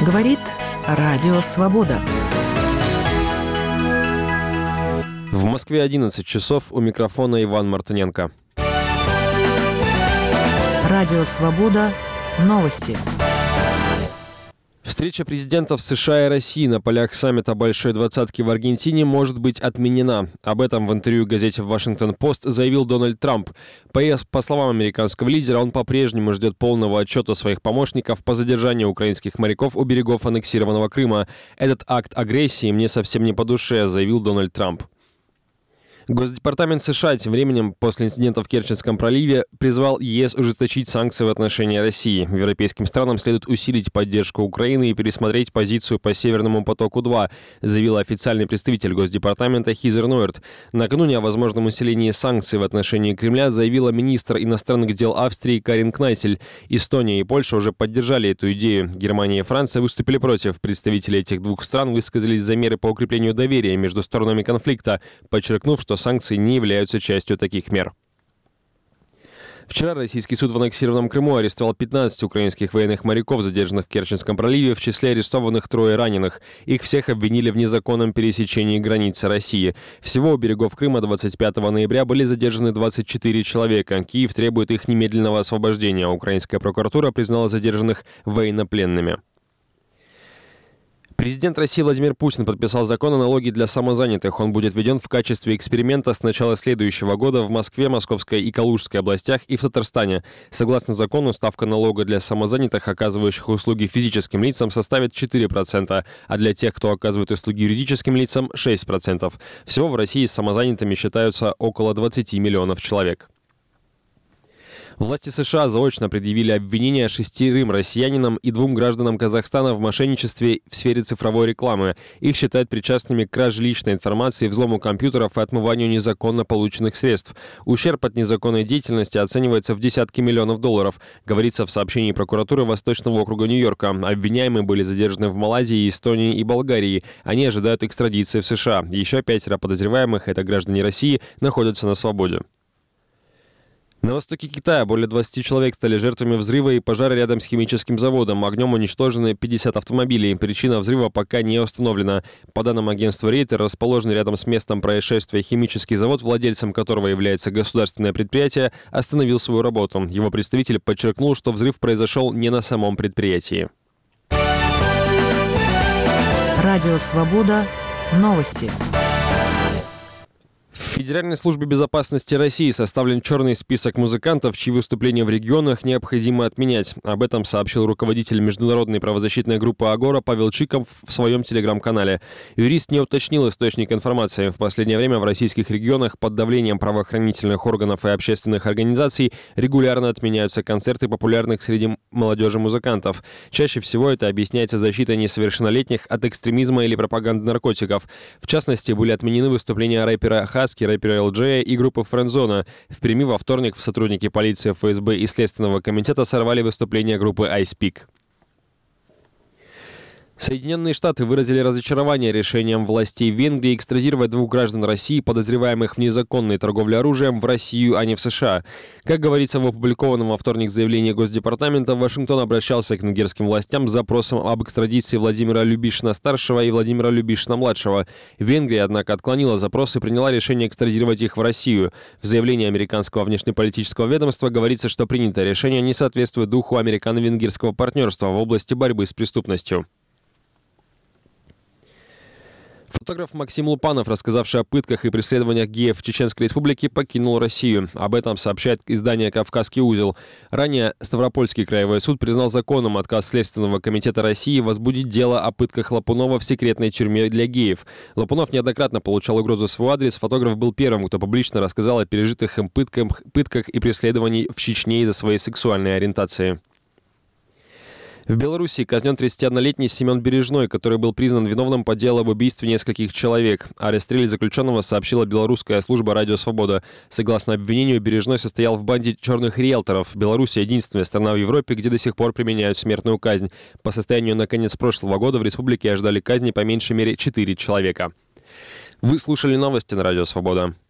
Говорит Радио Свобода. В Москве 11 часов, у микрофона Иван Мартыненко. Радио Свобода. Новости. Встреча президентов США и России на полях саммита Большой Двадцатки в Аргентине может быть отменена. Об этом в интервью газете «Вашингтон-Пост» заявил Дональд Трамп. По словам американского лидера, он по-прежнему ждет полного отчета своих помощников по задержанию украинских моряков у берегов аннексированного Крыма. «Этот акт агрессии мне совсем не по душе», заявил Дональд Трамп. Госдепартамент США тем временем после инцидента в Керченском проливе призвал ЕС ужесточить санкции в отношении России. Европейским странам следует усилить поддержку Украины и пересмотреть позицию по Северному потоку-2, заявил официальный представитель Госдепартамента Хизер Нойерт. Накануне о возможном усилении санкций в отношении Кремля заявила министр иностранных дел Австрии Карин Кнайсель. Эстония и Польша уже поддержали эту идею. Германия и Франция выступили против. Представители этих двух стран высказались за меры по укреплению доверия между сторонами конфликта, подчеркнув, что санкции не являются частью таких мер. Вчера российский суд в аннексированном Крыму арестовал 15 украинских военных моряков, задержанных в Керченском проливе. В числе арестованных 3 раненых. Их всех обвинили в незаконном пересечении границы России. Всего у берегов Крыма 25 ноября были задержаны 24 человека. Киев требует их немедленного освобождения. Украинская прокуратура признала задержанных военнопленными. Президент России Владимир Путин подписал закон о налоге для самозанятых. Он будет введен в качестве эксперимента с начала следующего года в Москве, Московской и Калужской областях и в Татарстане. Согласно закону, ставка налога для самозанятых, оказывающих услуги физическим лицам, составит 4%, а для тех, кто оказывает услуги юридическим лицам, 6%. Всего в России с самозанятыми считаются около 20 миллионов человек. Власти США заочно предъявили обвинения 6 россиянинам и 2 гражданам Казахстана в мошенничестве в сфере цифровой рекламы. Их считают причастными к краже личной информации, взлому компьютеров и отмыванию незаконно полученных средств. Ущерб от незаконной деятельности оценивается в десятки миллионов долларов, говорится в сообщении прокуратуры Восточного округа Нью-Йорка. Обвиняемые были задержаны в Малайзии, Эстонии и Болгарии. Они ожидают экстрадиции в США. Еще 5 подозреваемых, это граждане России, находятся на свободе. На востоке Китая более 20 человек стали жертвами взрыва и пожара рядом с химическим заводом. Огнем уничтожены 50 автомобилей. Причина взрыва пока не установлена. По данным агентства Рейтер, расположенный рядом с местом происшествия химический завод, владельцем которого является государственное предприятие, остановил свою работу. Его представитель подчеркнул, что взрыв произошел не на самом предприятии. Радио Свобода. Новости. В Федеральной службе безопасности России составлен черный список музыкантов, чьи выступления в регионах необходимо отменять. Об этом сообщил руководитель международной правозащитной группы «Агора» Павел Чиков в своем телеграм-канале. Юрист не уточнил источник информации. В последнее время в российских регионах под давлением правоохранительных органов и общественных организаций регулярно отменяются концерты популярных среди молодежи музыкантов. Чаще всего это объясняется защитой несовершеннолетних от экстремизма или пропаганды наркотиков. В частности, были отменены выступления рэпера Хаски, рэпера ЛД и группы Френдзона. В Перми во вторник сотрудники полиции, ФСБ и Следственного комитета сорвали выступление группы Ice Peak. Соединенные Штаты выразили разочарование решением властей Венгрии экстрадировать 2 граждан России, подозреваемых в незаконной торговле оружием, в Россию, а не в США. Как говорится в опубликованном во вторник заявлении Госдепартамента, Вашингтон обращался к венгерским властям с запросом об экстрадиции Владимира Любишина-старшего и Владимира Любишина-младшего. Венгрия, однако, отклонила запрос и приняла решение экстрадировать их в Россию. В заявлении американского внешнеполитического ведомства говорится, что принятое решение не соответствует духу американо-венгерского партнерства в области борьбы с преступностью. Фотограф Максим Лупанов, рассказавший о пытках и преследованиях геев в Чеченской Республике, покинул Россию. Об этом сообщает издание «Кавказский узел». Ранее Ставропольский краевой суд признал законным отказ Следственного комитета России возбудить дело о пытках Лапунова в секретной тюрьме для геев. Лапунов неоднократно получал угрозу в свой адрес. Фотограф был первым, кто публично рассказал о пережитых им пытках и преследований в Чечне из-за своей сексуальной ориентации. В Беларуси казнен 31-летний Семен Бережной, который был признан виновным по делу об убийстве нескольких человек. О расстреле заключенного сообщила белорусская служба «Радио Свобода». Согласно обвинению, Бережной состоял в банде черных риэлторов. Беларусь — единственная страна в Европе, где до сих пор применяют смертную казнь. По состоянию на конец прошлого года в республике ожидали казни по меньшей мере 4 человека. Вы слушали новости на «Радио Свобода».